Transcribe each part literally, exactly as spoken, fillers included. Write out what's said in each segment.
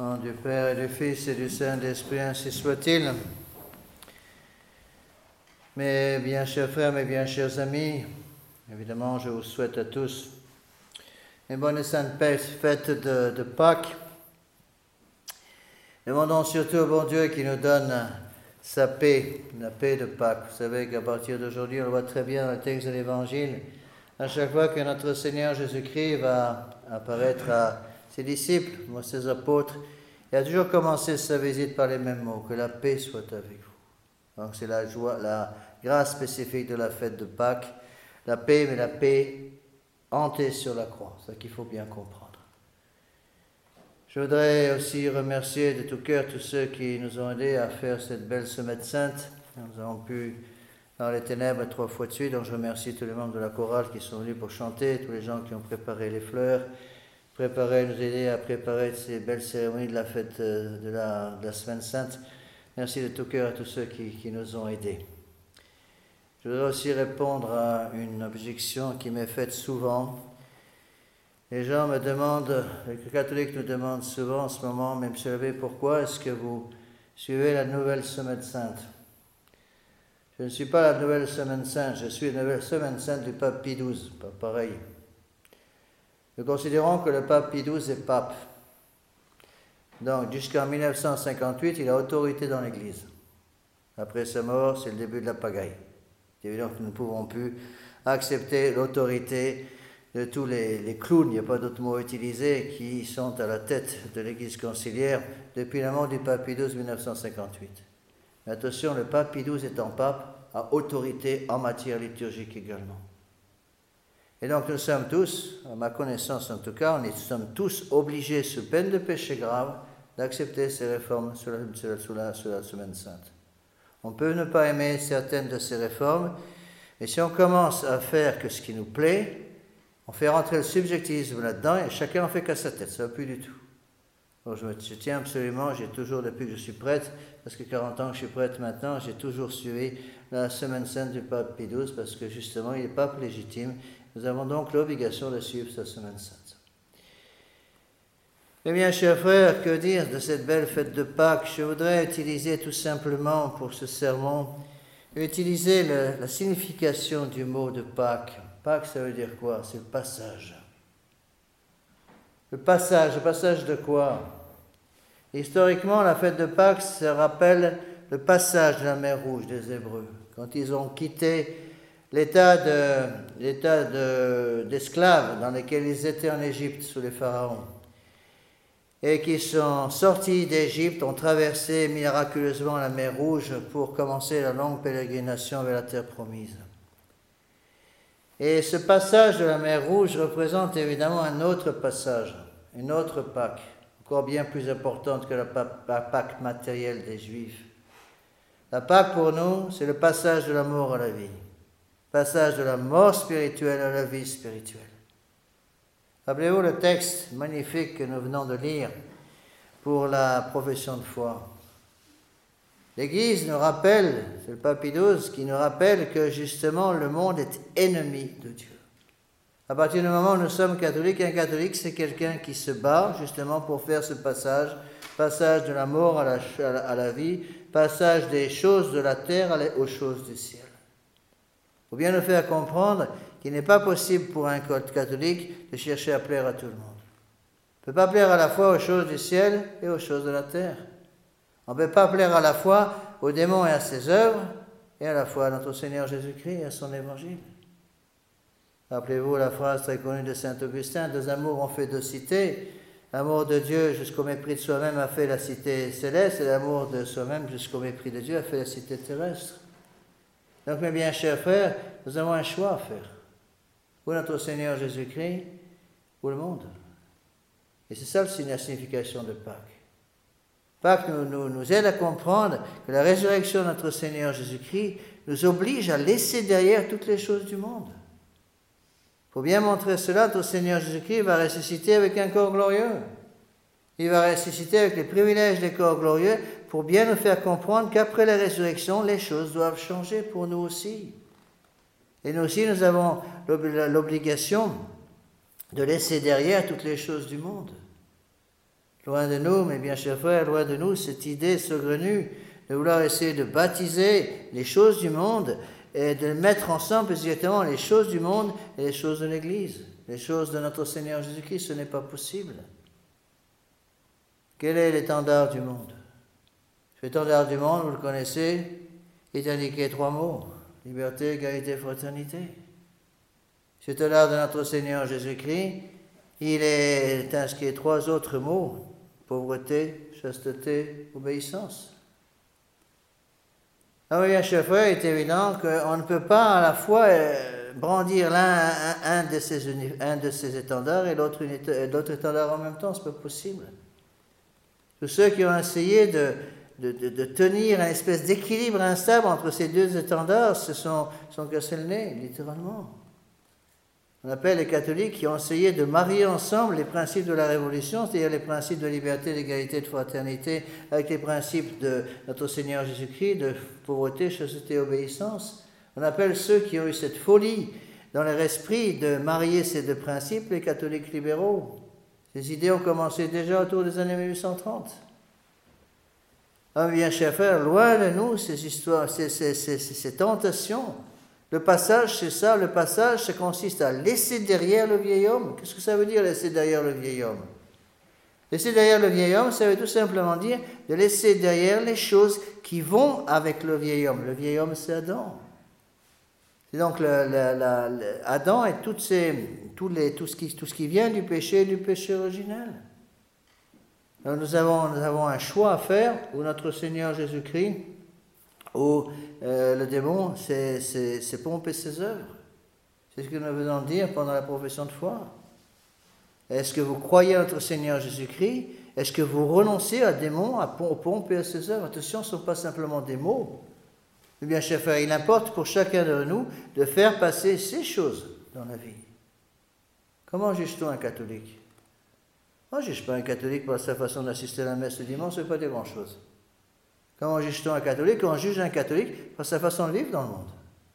Nom du Père et du Fils et du Saint-Esprit, ainsi soit-il. Mes bien chers frères, mes bien chers amis, évidemment, je vous souhaite à tous une bonne et sainte fête de, de Pâques. Demandons surtout au bon Dieu qui nous donne sa paix, la paix de Pâques. Vous savez qu'à partir d'aujourd'hui, on le voit très bien dans le texte de l'Évangile, à chaque fois que notre Seigneur Jésus-Christ va apparaître à ses disciples, à ses apôtres, il a toujours commencé sa visite par les mêmes mots, que la paix soit avec vous. Donc c'est la joie, la grâce spécifique de la fête de Pâques, la paix, mais la paix hantée sur la croix, c'est ça qu'il faut bien comprendre. Je voudrais aussi remercier de tout cœur tous ceux qui nous ont aidés à faire cette belle semaine sainte. Nous avons pu dans les ténèbres trois fois de suite, donc je remercie tous les membres de la chorale qui sont venus pour chanter, tous les gens qui ont préparé les fleurs, préparé, nous aider à préparer ces belles cérémonies de la fête de la, de la semaine sainte. Merci de tout cœur à tous ceux qui, qui nous ont aidés. Je voudrais aussi répondre à une objection qui m'est faite souvent. Les gens me demandent, les catholiques nous demandent souvent en ce moment, même M. l'abbé, pourquoi est-ce que vous suivez la nouvelle semaine sainte? Je ne suis pas la nouvelle semaine sainte, je suis la nouvelle semaine sainte du pape Pie douze, pas pareil. Nous considérons que le pape Pie douze est pape. Donc, jusqu'en mille neuf cent cinquante-huit, il a autorité dans l'Église. Après sa mort, c'est le début de la pagaille. C'est évident que nous ne pouvons plus accepter l'autorité de tous les, les clowns, il n'y a pas d'autre mot utilisé, qui sont à la tête de l'Église conciliaire depuis la mort du pape Pie douze en mille neuf cent cinquante-huit. Mais attention, le pape Pie douze étant pape, a autorité en matière liturgique également. Et donc nous sommes tous, à ma connaissance en tout cas, nous sommes tous obligés, sous peine de péché grave, d'accepter ces réformes sous la, sous la, sous la, sous la semaine sainte. On peut ne pas aimer certaines de ces réformes, mais si on commence à faire que ce qui nous plaît, on fait rentrer le subjectivisme là-dedans et chacun en fait qu'à sa tête, ça ne va plus du tout. Donc je, me, je tiens absolument, j'ai toujours, depuis que je suis prêtre, parce que quarante ans que je suis prêtre maintenant, j'ai toujours suivi la semaine sainte du pape Pie douze, parce que justement il est pape légitime. Nous avons donc l'obligation de suivre sa semaine sainte. Eh bien, chers frères, que dire de cette belle fête de Pâques? Je voudrais utiliser tout simplement pour ce sermon, utiliser le, la signification du mot de Pâques. Pâques, ça veut dire quoi? C'est le passage. Le passage, le passage de quoi? Historiquement, la fête de Pâques, ça rappelle le passage de la mer Rouge des Hébreux, quand ils ont quitté l'état de, l'état de, d'esclaves dans lequel ils étaient en Égypte sous les pharaons, et qui sont sortis d'Égypte, ont traversé miraculeusement la mer Rouge pour commencer la longue pérégrination vers la terre promise. Et ce passage de la mer Rouge représente évidemment un autre passage, une autre Pâque, encore bien plus importante que la Pâque matérielle des Juifs. La Pâque pour nous, c'est le passage de la mort à la vie. Passage de la mort spirituelle à la vie spirituelle. Rappelez-vous le texte magnifique que nous venons de lire pour la profession de foi. L'Église nous rappelle, c'est le pape Pie douze qui nous rappelle que justement le monde est ennemi de Dieu. À partir du moment où nous sommes catholiques, un catholique c'est quelqu'un qui se bat justement pour faire ce passage, passage de la mort à la, à la, à la vie, passage des choses de la terre aux choses du ciel. Il faut bien nous faire comprendre qu'il n'est pas possible pour un catholique de chercher à plaire à tout le monde. On ne peut pas plaire à la fois aux choses du ciel et aux choses de la terre. On ne peut pas plaire à la fois aux démons et à ses œuvres, et à la fois à notre Seigneur Jésus-Christ et à son évangile. Rappelez-vous la phrase très connue de saint Augustin, deux amours ont fait deux cités. L'amour de Dieu jusqu'au mépris de soi-même a fait la cité céleste, et l'amour de soi-même jusqu'au mépris de Dieu a fait la cité terrestre. Donc, mes bien chers frères, nous avons un choix à faire. Ou notre Seigneur Jésus-Christ, ou le monde. Et c'est ça la signification de Pâques. Pâques nous, nous, nous aide à comprendre que la résurrection de notre Seigneur Jésus-Christ nous oblige à laisser derrière toutes les choses du monde. Pour bien montrer cela, notre Seigneur Jésus-Christ va ressusciter avec un corps glorieux. Il va ressusciter avec les privilèges des corps glorieux pour bien nous faire comprendre qu'après la résurrection, les choses doivent changer pour nous aussi. Et nous aussi, nous avons l'obligation de laisser derrière toutes les choses du monde. Loin de nous, mes bien chers frères, loin de nous cette idée saugrenue de vouloir essayer de baptiser les choses du monde et de mettre ensemble exactement les choses du monde et les choses de l'Église, les choses de notre Seigneur Jésus-Christ. Ce n'est pas possible. Quel est l'étendard du monde? L'étendard du monde, vous le connaissez, il est indiqué trois mots: liberté, égalité, fraternité. Cet étendard de notre Seigneur Jésus-Christ, il est inscrit trois autres mots: pauvreté, chasteté, obéissance. Alors, bien, chers frères, il est évident qu'on ne peut pas à la fois brandir l'un un, un, de ces, un de ces étendards et l'autre étendard en même temps. Ce n'est pas possible. Tous ceux qui ont essayé de, de, de, de tenir une espèce d'équilibre instable entre ces deux étendards se sont, sont cassés le nez, littéralement. On appelle les catholiques qui ont essayé de marier ensemble les principes de la Révolution, c'est-à-dire les principes de liberté, d'égalité, de fraternité, avec les principes de notre Seigneur Jésus-Christ, de pauvreté, chasteté et obéissance. On appelle ceux qui ont eu cette folie dans leur esprit de marier ces deux principes les catholiques libéraux. Ces idées ont commencé déjà autour des années mille huit cent trente. Ah bien, chers frères, loin de nous ces histoires, ces, ces, ces, ces tentations. Le passage, c'est ça. Le passage, ça consiste à laisser derrière le vieil homme. Qu'est-ce que ça veut dire, laisser derrière le vieil homme? Laisser derrière le vieil homme, ça veut tout simplement dire de laisser derrière les choses qui vont avec le vieil homme. Le vieil homme, c'est Adam. C'est donc le, le, la, le, Adam et toutes ces, tous les, tout, ce qui, tout ce qui vient du péché, du péché originel. Alors nous avons, nous avons un choix à faire où notre Seigneur Jésus-Christ, où euh, le démon, c'est, c'est, c'est pomper ses œuvres. C'est ce que nous venons de dire pendant la profession de foi. Est-ce que vous croyez à notre Seigneur Jésus-Christ? Est-ce que vous renoncez à démon, à pomper à ses œuvres? Attention, ce ne sont pas simplement des mots. Eh bien, chers frères, il importe pour chacun de nous de faire passer ces choses dans la vie. Comment juge-t-on un catholique? On ne juge pas un catholique par sa façon d'assister à la messe le dimanche, ce n'est pas des grandes-choses. Comment juge-t-on un catholique? On juge un catholique par sa façon de vivre dans le monde.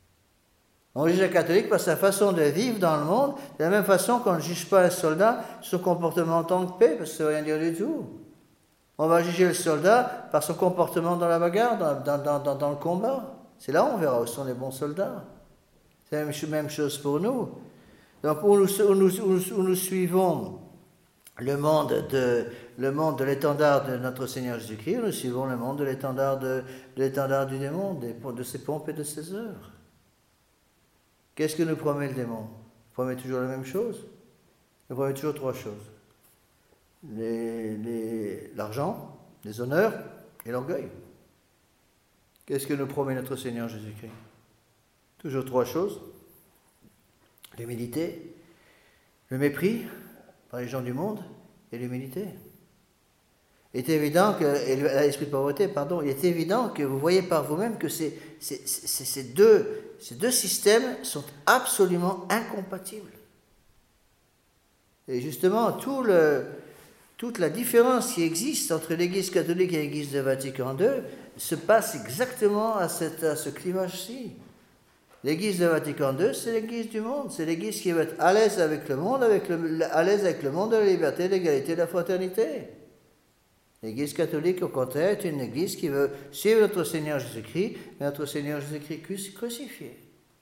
On juge un catholique par sa façon de vivre dans le monde, de la même façon qu'on ne juge pas un soldat son comportement en temps de paix, parce que ça ne veut rien dire du tout. On va juger le soldat par son comportement dans la bagarre, dans, dans, dans, dans, dans le combat. C'est là où on verra où sont les bons soldats. C'est la même chose pour nous. Donc, où nous, où nous, où nous, où nous suivons le monde de, le monde de l'étendard de notre Seigneur Jésus-Christ, nous suivons le monde de l'étendard, de, de l'étendard du démon, de, de ses pompes et de ses œuvres. Qu'est-ce que nous promet le démon? Il promet toujours la même chose. Il promet toujours trois choses. Les, les, l'argent, les honneurs et l'orgueil. Qu'est-ce que nous promet notre Seigneur Jésus-Christ? Toujours trois choses. L'humilité, le mépris par les gens du monde et l'humilité. Il est évident que, et l'esprit de pauvreté, pardon, il est évident que vous voyez par vous-même que ces, ces, ces, ces, deux, ces deux systèmes sont absolument incompatibles. Et justement, tout le, toute la différence qui existe entre l'Église catholique et l'Église de Vatican deux se passe exactement à, cette, à ce clivage-ci. L'Église de Vatican deux, c'est l'Église du monde. C'est l'Église qui veut être à l'aise avec le monde, avec le, à l'aise avec le monde de la liberté, de l'égalité, de la fraternité. L'Église catholique, au contraire, est une Église qui veut suivre notre Seigneur Jésus-Christ, mais notre Seigneur Jésus-Christ crucifié.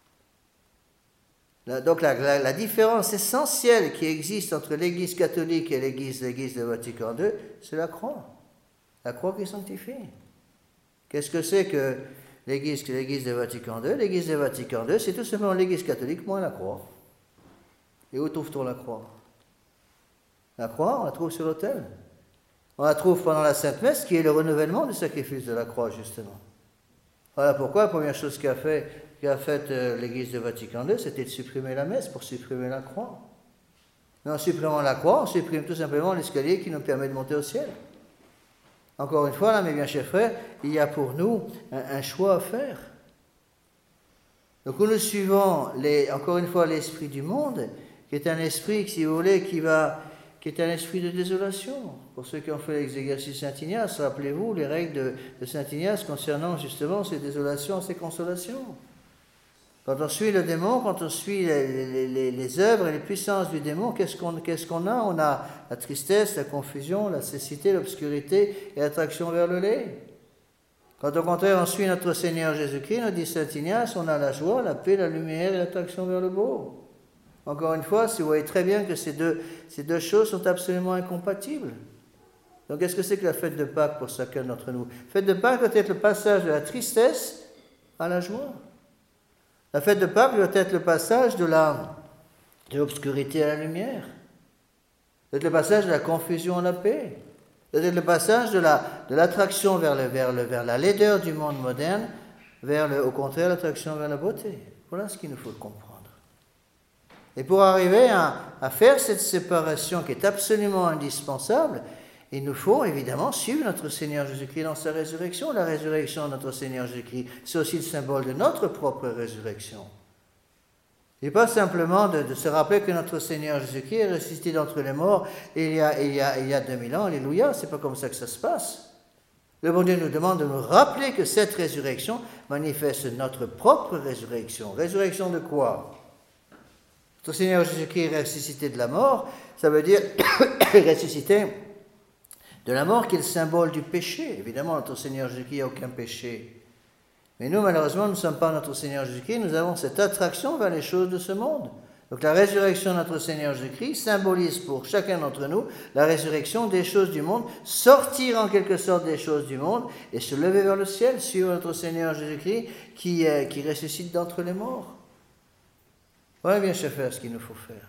Donc la, la, la différence essentielle qui existe entre l'Église catholique et l'Église, l'Église de Vatican deux, c'est la croix. La croix qui sanctifie. Qu'est-ce que c'est que l'Église, l'Église de Vatican deux? L'Église de Vatican deux, c'est tout simplement l'Église catholique moins la croix. Et où trouve-t-on la croix? La croix, on la trouve sur l'autel. On la trouve pendant la Sainte Messe, qui est le renouvellement du sacrifice de la croix, justement. Voilà pourquoi la première chose qu'a fait, qu'a fait euh, l'Église de Vatican deux, c'était de supprimer la messe pour supprimer la croix. Mais en supprimant la croix, on supprime tout simplement l'escalier qui nous permet de monter au ciel. Encore une fois, là, mes bien chers frères, il y a pour nous un, un choix à faire. Donc, nous suivons, les, encore une fois, l'esprit du monde, qui est un esprit, si vous voulez, qui va... qui est un esprit de désolation. Pour ceux qui ont fait l'exercice Saint-Ignace, rappelez-vous les règles de, de Saint-Ignace concernant justement ces désolations, ces consolations. Quand on suit le démon, quand on suit les, les, les, les œuvres et les puissances du démon, qu'est-ce qu'on, qu'est-ce qu'on a? On a la tristesse, la confusion, la cécité, l'obscurité et l'attraction vers le lait. Quand au contraire on suit notre Seigneur Jésus-Christ, nous dit saint Ignace, on a la joie, la paix, la lumière et l'attraction vers le beau. Encore une fois, si vous voyez très bien que ces deux, ces deux choses sont absolument incompatibles. Donc qu'est-ce que c'est que la fête de Pâques pour chacun d'entre nous? La fête de Pâques doit être le passage de la tristesse à la joie. La fête de Pâques doit être le passage de, la, de l'obscurité à la lumière. Ça doit être le passage de la confusion à la paix. Ça doit être le passage de, la, de l'attraction vers, le, vers, le, vers la laideur du monde moderne, vers le, au contraire l'attraction vers la beauté. Voilà ce qu'il nous faut comprendre. Et pour arriver à, à faire cette séparation qui est absolument indispensable, il nous faut évidemment suivre notre Seigneur Jésus-Christ dans sa résurrection. La résurrection de notre Seigneur Jésus-Christ, c'est aussi le symbole de notre propre résurrection. Il n'est pas simplement de, de se rappeler que notre Seigneur Jésus-Christ est ressuscité d'entre les morts il y a, il y a, il y a deux mille ans. Alléluia, c'est pas comme ça que ça se passe. Le bon Dieu nous demande de nous rappeler que cette résurrection manifeste notre propre résurrection. Résurrection de quoi? Notre Seigneur Jésus-Christ est ressuscité de la mort, ça veut dire ressuscité de la mort qui est le symbole du péché. Évidemment, notre Seigneur Jésus-Christ n'a aucun péché. Mais nous, malheureusement, nous ne sommes pas notre Seigneur Jésus-Christ, nous avons cette attraction vers les choses de ce monde. Donc la résurrection de notre Seigneur Jésus-Christ symbolise pour chacun d'entre nous la résurrection des choses du monde, sortir en quelque sorte des choses du monde et se lever vers le ciel, suivre notre Seigneur Jésus-Christ qui, euh, qui ressuscite d'entre les morts. Voilà bien, chers frères, ce qu'il nous faut faire.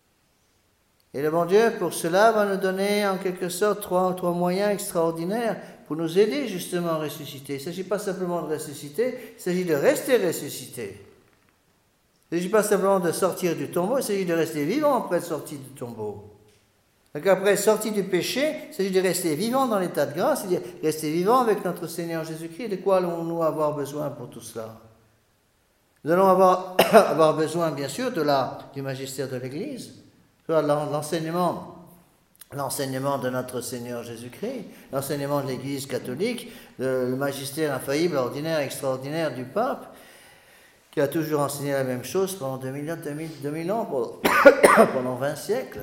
Et le bon Dieu, pour cela, va nous donner en quelque sorte trois, trois moyens extraordinaires pour nous aider justement à ressusciter. Il ne s'agit pas simplement de ressusciter, il s'agit de rester ressuscité. Il ne s'agit pas simplement de sortir du tombeau, il s'agit de rester vivant après être sorti du tombeau. Donc après sorti du péché, il s'agit de rester vivant dans l'état de grâce, c'est-à-dire rester vivant avec notre Seigneur Jésus-Christ. De quoi allons-nous avoir besoin pour tout cela? Nous allons avoir, avoir besoin, bien sûr, de la, du magistère de l'Église, l'enseignement, l'enseignement de notre Seigneur Jésus-Christ, l'enseignement de l'Église catholique, le, le magistère infaillible, ordinaire, extraordinaire du pape, qui a toujours enseigné la même chose pendant deux mille ans, pendant vingt siècles.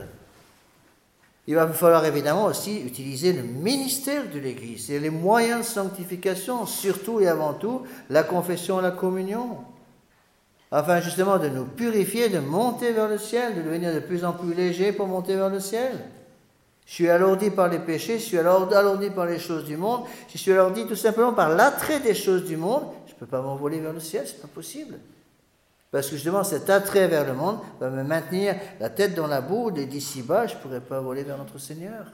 Il va falloir évidemment aussi utiliser le ministère de l'Église et les moyens de sanctification, surtout et avant tout la confession et la communion, afin justement de nous purifier, de monter vers le ciel, de devenir de plus en plus léger pour monter vers le ciel. Je suis alourdi par les péchés, je suis alourdi par les choses du monde, je suis alourdi tout simplement par l'attrait des choses du monde, je ne peux pas m'envoler vers le ciel, ce n'est pas possible. Parce que justement cet attrait vers le monde va me maintenir la tête dans la boue, et d'ici-bas, je ne pourrai pas voler vers notre Seigneur.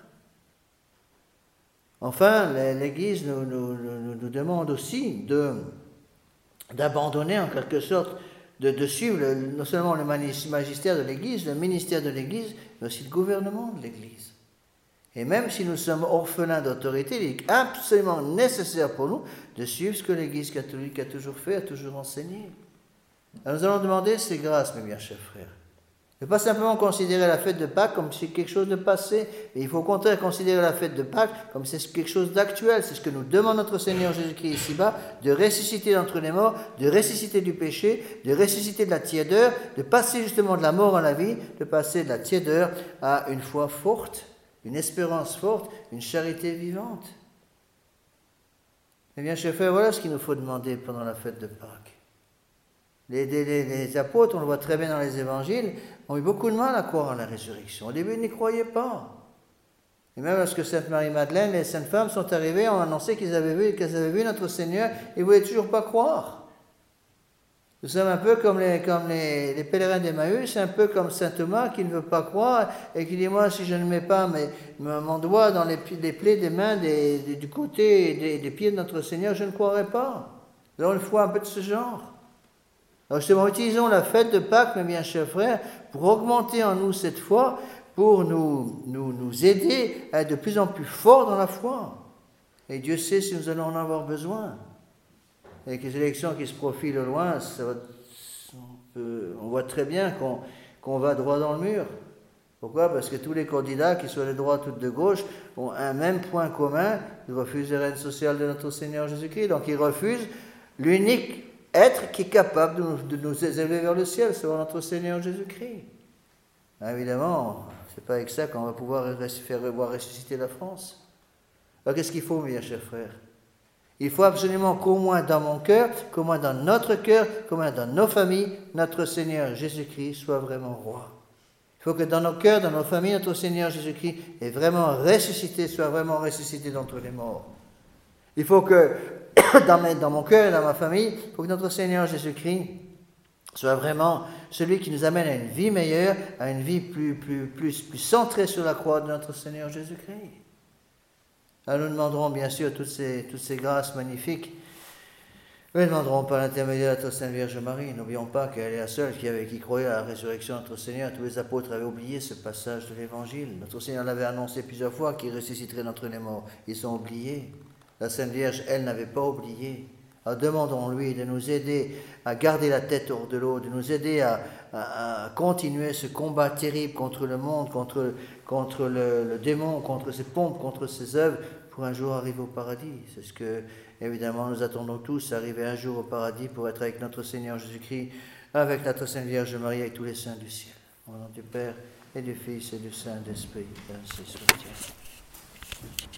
Enfin, l'Église nous, nous, nous, nous demande aussi de, d'abandonner en quelque sorte, de, de suivre le, non seulement le magistère de l'Église, le ministère de l'Église, mais aussi le gouvernement de l'Église. Et même si nous sommes orphelins d'autorité, il est absolument nécessaire pour nous de suivre ce que l'Église catholique a toujours fait, a toujours enseigné. Alors nous allons demander ces grâces, mes bien chers frères. Ne pas simplement considérer la fête de Pâques comme si c'est quelque chose de passé, mais il faut au contraire considérer la fête de Pâques comme si c'est quelque chose d'actuel. C'est ce que nous demande notre Seigneur Jésus-Christ ici-bas, de ressusciter d'entre les morts, de ressusciter du péché, de ressusciter de la tiédeur, de passer justement de la mort à la vie, de passer de la tiédeur à une foi forte, une espérance forte, une charité vivante. Eh bien, chers frères, voilà ce qu'il nous faut demander pendant la fête de Pâques. Les, les, les apôtres, on le voit très bien dans les évangiles, ont eu beaucoup de mal à croire en la résurrection. Au début, ils n'y croyaient pas. Et même lorsque Sainte Marie-Madeleine et les saintes femmes sont arrivées, on a annoncé qu'ils avaient vu, qu'ils avaient vu notre Seigneur, ils ne voulaient toujours pas croire. Nous sommes un peu comme les, comme les, les pèlerins d'Emmaüs, un peu comme saint Thomas qui ne veut pas croire et qui dit, moi, si je ne mets pas mes, mon doigt dans les, les plaies des mains, des, des, du côté des, des pieds de notre Seigneur, je ne croirai pas. Nous avons une foi un peu de ce genre. Alors justement, utilisons la fête de Pâques, mes bien chers frères, pour augmenter en nous cette foi, pour nous, nous, nous aider à être de plus en plus forts dans la foi. Et Dieu sait si nous allons en avoir besoin. Avec les élections qui se profilent au loin, ça va, on, peut, on voit très bien qu'on, qu'on va droit dans le mur. Pourquoi? Parce que tous les candidats, qu'ils soient de droite ou de gauche, ont un même point commun, ils refusent les règnes sociales de notre Seigneur Jésus-Christ. Donc ils refusent l'unique être qui est capable de nous, de nous élever vers le ciel, c'est notre Seigneur Jésus-Christ. Évidemment, c'est pas avec ça qu'on va pouvoir faire voir ressusciter la France. Alors qu'est-ce qu'il faut, mes chers frères? Il faut absolument qu'au moins dans mon cœur, qu'au moins dans notre cœur, qu'au moins dans nos familles, notre Seigneur Jésus-Christ soit vraiment roi. Il faut que dans nos cœurs, dans nos familles, notre Seigneur Jésus-Christ est vraiment ressuscité, soit vraiment ressuscité d'entre les morts. Il faut que dans, mes, dans mon cœur et dans ma famille, il faut que notre Seigneur Jésus-Christ soit vraiment celui qui nous amène à une vie meilleure, à une vie plus, plus, plus, plus centrée sur la croix de notre Seigneur Jésus-Christ. Alors nous demanderons bien sûr toutes ces, toutes ces grâces magnifiques. Nous ne demanderons pas l'intermédiaire de notre Sainte Vierge Marie. N'oublions pas qu'elle est la seule qui, avait, qui croyait à la résurrection de notre Seigneur. Tous les apôtres avaient oublié ce passage de l'Évangile. Notre Seigneur l'avait annoncé plusieurs fois qu'il ressusciterait d'entre les morts. Ils ont oublié. La Sainte Vierge, elle, n'avait pas oublié. Alors demandons-lui de nous aider à garder la tête hors de l'eau, de nous aider à, à, à continuer ce combat terrible contre le monde, contre, contre le, le démon, contre ses pompes, contre ses œuvres, pour un jour arriver au paradis. C'est ce que, évidemment, nous attendons tous, arriver un jour au paradis pour être avec notre Seigneur Jésus-Christ, avec notre Sainte Vierge Marie, avec tous les saints du ciel. Au nom du Père et du Fils et du Saint-Esprit, ainsi soit-il.